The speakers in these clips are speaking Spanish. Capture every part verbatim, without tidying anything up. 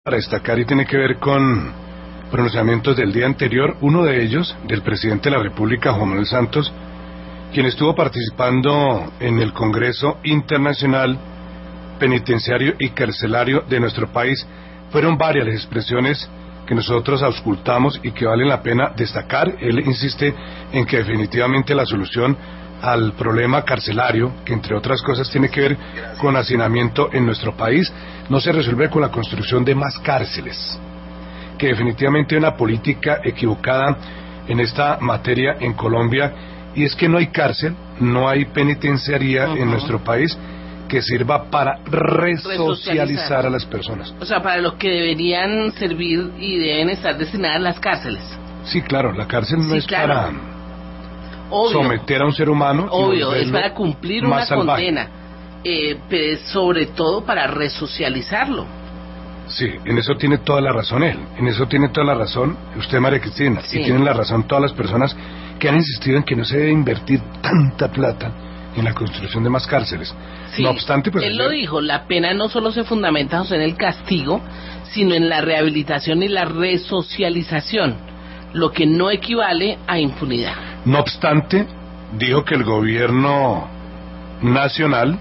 Para destacar y tiene que ver con pronunciamientos del día anterior, uno de ellos, del presidente de la República, Juan Manuel Santos, quien estuvo participando en el Congreso Internacional Penitenciario y Carcelario de nuestro país. Fueron varias las expresiones que nosotros auscultamos y que valen la pena destacar. Él insiste en que definitivamente la solución al problema carcelario, que entre otras cosas tiene que ver con hacinamiento en nuestro país, no se resuelve con la construcción de más cárceles, que definitivamente hay una política equivocada en esta materia en Colombia, y es que no hay cárcel, no hay penitenciaría uh-huh. en nuestro país que sirva para resocializar a las personas. O sea, para lo que deberían servir y deben estar destinadas las cárceles. Sí, claro, la cárcel no sí, es claro. para Obvio. someter a un ser humano. Obvio, es para cumplir una salvaje. condena, eh, pero sobre todo para resocializarlo. Sí, en eso tiene toda la razón él, en eso tiene toda la razón usted, María Cristina, sí. Y tienen la razón todas las personas que han insistido en que no se debe invertir tanta plata en la construcción de más cárceles. Sí, no obstante, pues... él lo dijo, la pena no solo se fundamenta en el castigo, sino en la rehabilitación y la resocialización, lo que no equivale a impunidad. No obstante, dijo que el gobierno nacional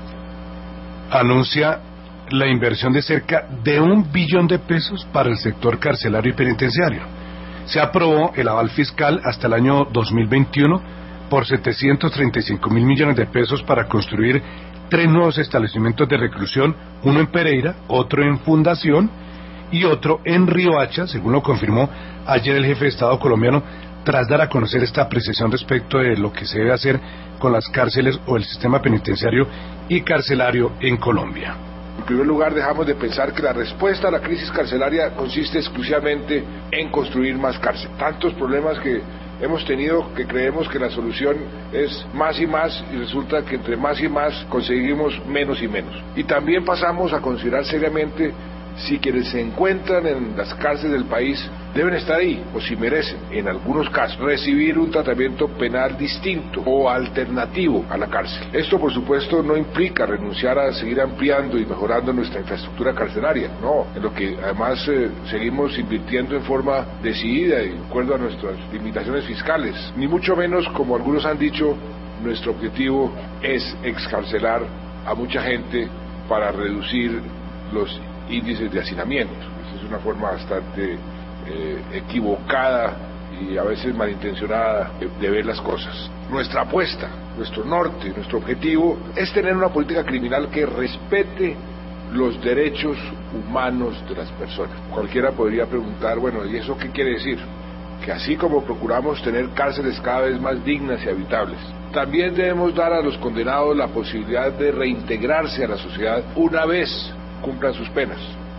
anuncia la inversión de cerca de un billón de pesos para el sector carcelario y penitenciario. Se aprobó el aval fiscal hasta el año dos mil veintiuno por setecientos treinta y cinco mil millones de pesos para construir tres nuevos establecimientos de reclusión, uno en Pereira, otro en Fundación y otro en Riohacha, según lo confirmó ayer el jefe de Estado colombiano, tras dar a conocer esta apreciación respecto de lo que se debe hacer con las cárceles o el sistema penitenciario y carcelario en Colombia. En primer lugar, dejamos de pensar que la respuesta a la crisis carcelaria consiste exclusivamente en construir más cárcel. Tantos problemas que hemos tenido que creemos que la solución es más y más, y resulta que entre más y más conseguimos menos y menos. Y también pasamos a considerar seriamente si quienes se encuentran en las cárceles del país deben estar ahí, o si merecen, en algunos casos, recibir un tratamiento penal distinto o alternativo a la cárcel. Esto, por supuesto, no implica renunciar a seguir ampliando y mejorando nuestra infraestructura carcelaria, no, en lo que además eh, seguimos invirtiendo en forma decidida y de acuerdo a nuestras limitaciones fiscales, ni mucho menos, como algunos han dicho, nuestro objetivo es excarcelar a mucha gente para reducir los índices de hacinamiento. Esa es una forma bastante eh, equivocada y a veces malintencionada de, de ver las cosas. Nuestra apuesta, nuestro norte, nuestro objetivo es tener una política criminal que respete los derechos humanos de las personas. Cualquiera podría preguntar, bueno, ¿y eso qué quiere decir? Que así como procuramos tener cárceles cada vez más dignas y habitables, también debemos dar a los condenados la posibilidad de reintegrarse a la sociedad una vez cumplan sus penas.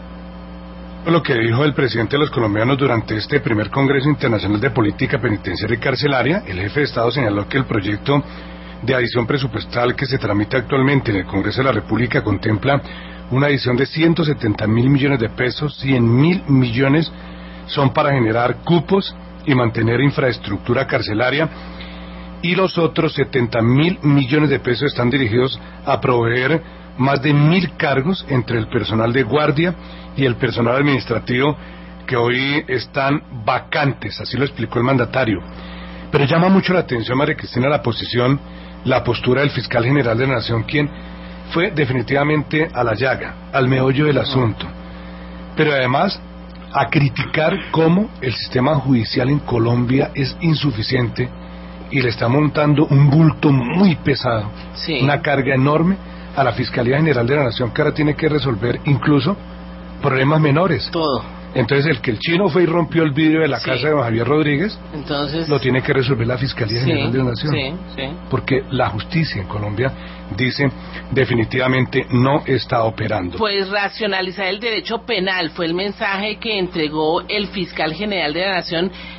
Lo que dijo el presidente de los colombianos durante este primer Congreso Internacional de Política Penitenciaria y Carcelaria, el jefe de Estado señaló que el proyecto de adición presupuestal que se tramita actualmente en el Congreso de la República contempla una adición de ciento setenta mil millones de pesos, cien mil millones son para generar cupos y mantener infraestructura carcelaria, y los otros setenta mil millones de pesos están dirigidos a proveer más de mil cargos entre el personal de guardia y el personal administrativo que hoy están vacantes, así lo explicó el mandatario. Pero llama mucho la atención, María Cristina, la posición, la postura del fiscal general de la Nación, quien fue definitivamente a la llaga, al meollo del asunto, pero además a criticar cómo el sistema judicial en Colombia es insuficiente y le está montando un bulto muy pesado, sí. Una carga enorme a la Fiscalía General de la Nación, que ahora tiene que resolver incluso problemas menores. Todo. Entonces el que el chino fue y rompió el vidrio de la sí. casa de don Javier Rodríguez, entonces lo tiene que resolver la Fiscalía sí, General de la Nación. Sí, sí. Porque la justicia en Colombia, dice, definitivamente no está operando. Pues racionalizar el derecho penal fue el mensaje que entregó el fiscal general de la Nación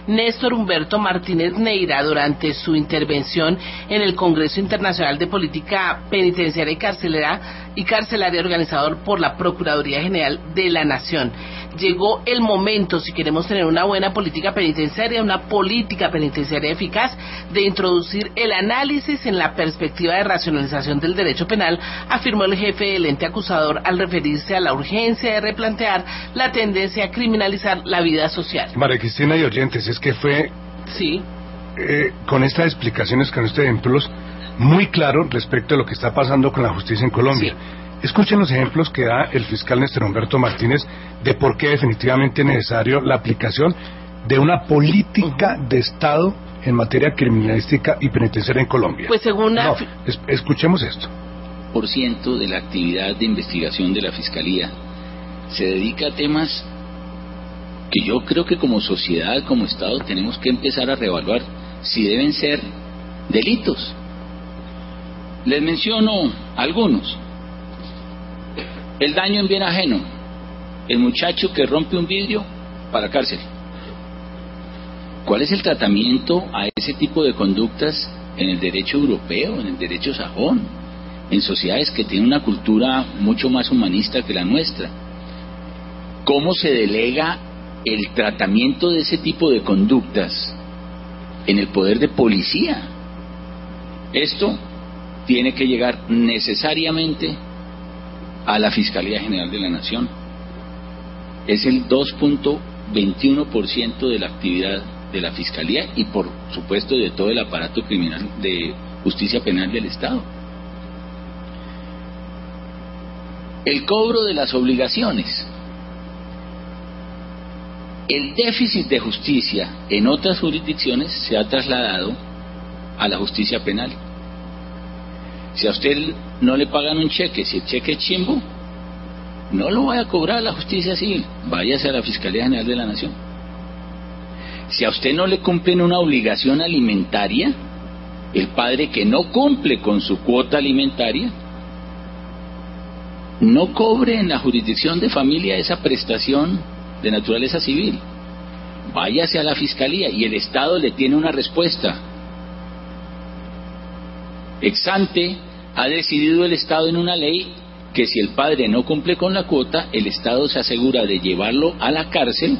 Néstor Humberto Martínez Neira durante su intervención en el Congreso Internacional de Política Penitenciaria y Carcelera y Carcelaria organizado por la Procuraduría General de la Nación. Llegó el momento, si queremos tener una buena política penitenciaria, una política penitenciaria eficaz, de introducir el análisis en la perspectiva de racionalización del derecho penal, afirmó el jefe del ente acusador al referirse a la urgencia de replantear la tendencia a criminalizar la vida social. María Cristina y oyentes, es que fue sí eh, con estas explicaciones, con estos ejemplos muy claro respecto a lo que está pasando con la justicia en Colombia. Sí. Escuchen los ejemplos que da el fiscal Néstor Humberto Martínez de por qué definitivamente es necesario la aplicación de una política de Estado en materia criminalística y penitenciaria en Colombia. Pues según la... No, es, escuchemos esto. Por ciento de la actividad de investigación de la Fiscalía se dedica a temas que yo creo que como sociedad, como Estado, tenemos que empezar a reevaluar si deben ser delitos. Les menciono algunos. El daño en bien ajeno, el muchacho que rompe un vidrio para cárcel. ¿Cuál es el tratamiento a ese tipo de conductas en el derecho europeo, en el derecho sajón, en sociedades que tienen una cultura mucho más humanista que la nuestra? ¿Cómo se delega el tratamiento de ese tipo de conductas en el poder de policía? Esto tiene que llegar necesariamente a la Fiscalía General de la Nación. Es el dos punto veintiuno por ciento de la actividad de la Fiscalía y por supuesto de todo el aparato criminal de justicia penal del Estado. El cobro de las obligaciones. El déficit de justicia en otras jurisdicciones se ha trasladado a la justicia penal. Si a usted no le pagan un cheque, si el cheque es chimbo, no lo vaya a cobrar a la justicia civil, váyase a la Fiscalía General de la Nación. Si a usted no le cumplen una obligación alimentaria, el padre que no cumple con su cuota alimentaria, no cobre en la jurisdicción de familia esa prestación de naturaleza civil, váyase a la Fiscalía y el Estado le tiene una respuesta. Ex ante ha decidido el Estado en una ley que si el padre no cumple con la cuota, el Estado se asegura de llevarlo a la cárcel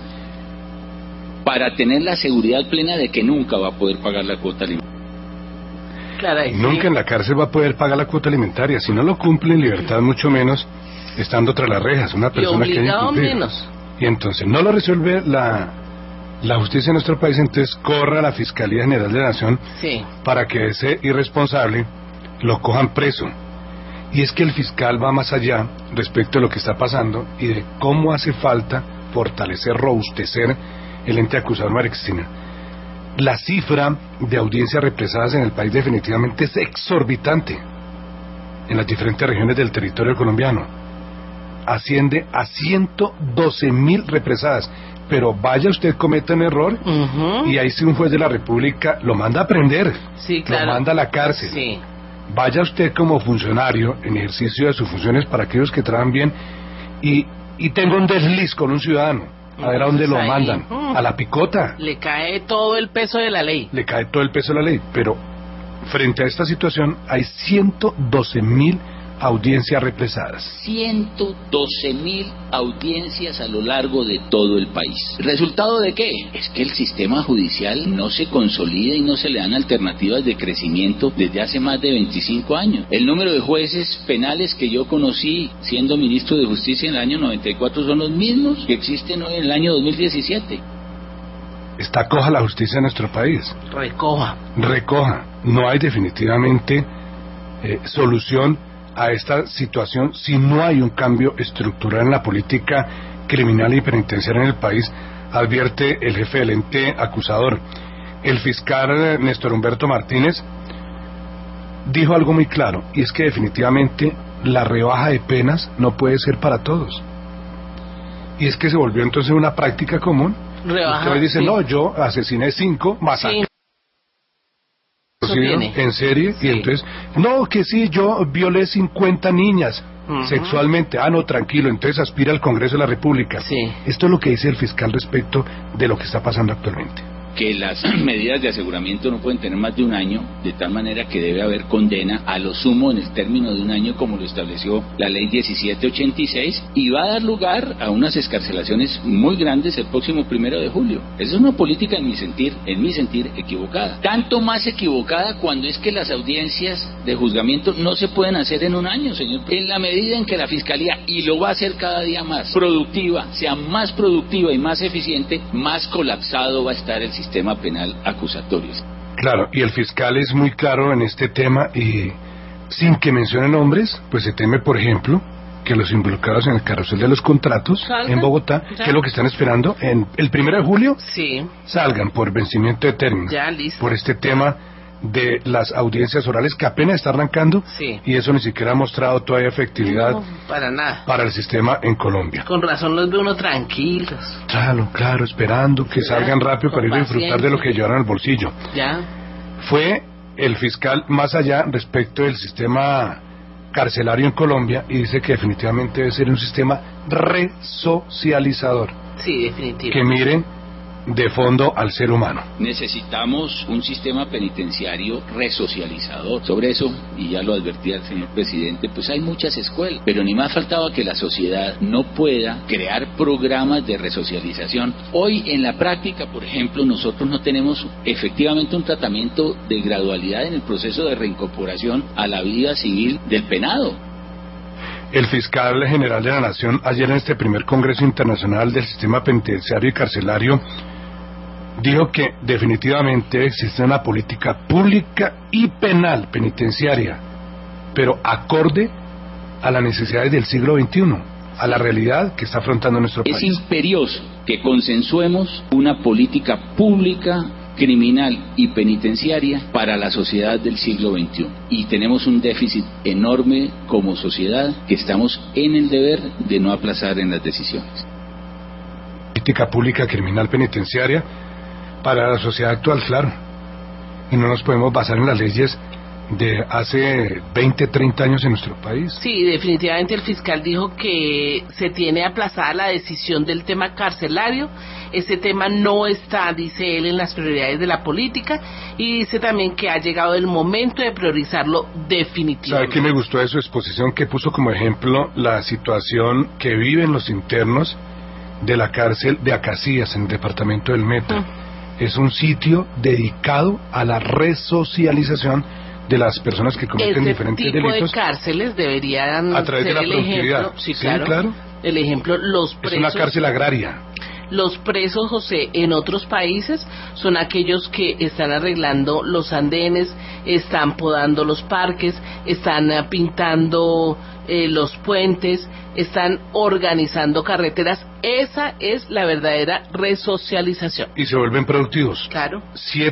para tener la seguridad plena de que nunca va a poder pagar la cuota alimentaria. Claro, sí. Nunca en la cárcel va a poder pagar la cuota alimentaria. Si no lo cumple en libertad, mucho menos estando tras las rejas. Una persona que haya incumplido. Menos. Y entonces no lo resuelve la, la justicia en nuestro país, entonces corra a la Fiscalía General de la Nación sí. para que ese irresponsable lo cojan preso. Y es que el fiscal va más allá respecto a lo que está pasando y de cómo hace falta fortalecer, robustecer el ente acusador. María Cristina, la cifra de audiencias represadas en el país definitivamente es exorbitante en las diferentes regiones del territorio colombiano. Asciende a ciento doce mil represadas. Pero vaya usted, cometa un error uh-huh. y ahí si un juez de la República lo manda a prender, sí, claro. lo manda a la cárcel. Sí. Vaya usted como funcionario en ejercicio de sus funciones para aquellos que trabajan bien y, y tenga un desliz con un ciudadano, a ver a dónde lo mandan, uh, a la picota. Le cae todo el peso de la ley. Le cae todo el peso de la ley, pero frente a esta situación hay ciento doce mil audiencias represadas. ciento doce mil audiencias a lo largo de todo el país. ¿Resultado de qué? Es que el sistema judicial no se consolida y no se le dan alternativas de crecimiento desde hace más de veinticinco años. El número de jueces penales que yo conocí siendo ministro de Justicia en el año noventa y cuatro son los mismos que existen hoy en el año dos mil diecisiete. Está coja la justicia en nuestro país. Recoja. Recoja. No hay definitivamente eh, solución a esta situación si no hay un cambio estructural en la política criminal y penitenciaria en el país, advierte el jefe del ente acusador. El fiscal Néstor Humberto Martínez dijo algo muy claro, y es que definitivamente la rebaja de penas no puede ser para todos. Y es que se volvió entonces una práctica común. Rebaja, Usted dice, sí. no, yo asesiné cinco, masacré. Sí. En serie, sí. Y entonces, no, que sí, yo violé cincuenta niñas uh-huh. sexualmente. Ah, no, tranquilo, entonces aspira al Congreso de la República. Sí. Esto es lo que dice el fiscal respecto de lo que está pasando actualmente. que las medidas de aseguramiento no pueden tener más de un año, de tal manera que debe haber condena a lo sumo en el término de un año, como lo estableció la ley diecisiete ochenta y seis, y va a dar lugar a unas excarcelaciones muy grandes el próximo primero de julio. Esa es una política, en mi sentir, en mi sentir, equivocada. Tanto más equivocada cuando es que las audiencias de juzgamiento no se pueden hacer en un año, señor. En la medida en que la Fiscalía, y lo va a hacer cada día más, productiva, sea más productiva y más eficiente, más colapsado va a estar el sistema penal acusatorio. Claro, y el fiscal es muy claro en este tema y sin que mencione nombres, pues se teme, por ejemplo, que los involucrados en el carrusel de los contratos ¿Salgan? en Bogotá, ¿Ya? que es lo que están esperando, en el primero de julio, sí. salgan por vencimiento de término, ya, listo. por este tema de las audiencias orales que apenas está arrancando, sí. y eso ni siquiera ha mostrado todavía efectividad no, para nada para el sistema en Colombia. Con razón los ve uno tranquilos. Claro, claro, esperando que ya, salgan rápido para ir a disfrutar de lo que llevaron al bolsillo. Ya. Fue el fiscal más allá respecto del sistema carcelario en Colombia y dice que definitivamente debe ser un sistema resocializador. Sí, definitivamente. Que miren de fondo al ser humano. Necesitamos un sistema penitenciario resocializador. Sobre eso, y ya lo advertía el señor presidente, pues hay muchas escuelas, pero ni más faltaba que la sociedad no pueda crear programas de resocialización. Hoy en la práctica, por ejemplo, nosotros no tenemos efectivamente un tratamiento de gradualidad en el proceso de reincorporación a la vida civil del penado. El fiscal general de la Nación, ayer en este primer Congreso Internacional del Sistema Penitenciario y Carcelario, dijo que definitivamente existe una política pública y penal penitenciaria, pero acorde a las necesidades del siglo veintiuno, a la realidad que está afrontando nuestro país. Es imperioso que consensuemos una política pública, criminal y penitenciaria para la sociedad del siglo veintiuno. Y tenemos un déficit enorme como sociedad que estamos en el deber de no aplazar en las decisiones. Política pública, criminal, penitenciaria para la sociedad actual, claro. Y no nos podemos basar en las leyes de hace veinte, treinta años en nuestro país. Sí, definitivamente el fiscal dijo que se tiene aplazada la decisión del tema carcelario. Ese tema no está, dice él, en las prioridades de la política, y dice también que ha llegado el momento de priorizarlo definitivamente. ¿Sabe qué me gustó de su exposición? Que puso como ejemplo la situación que viven los internos de la cárcel de Acacías, en el departamento del Meta. Mm. Es un sitio dedicado a la resocialización de las personas que cometen Ese diferentes tipo delitos. de cárceles deberían a través ser de la el productividad. ejemplo. Sí, sí, claro. claro. El ejemplo, los presos. Es una cárcel agraria. Los presos, José, en otros países son aquellos que están arreglando los andenes, están podando los parques, están uh, pintando eh, los puentes, están organizando carreteras. Esa es la verdadera resocialización. Y se vuelven productivos. Claro. Siete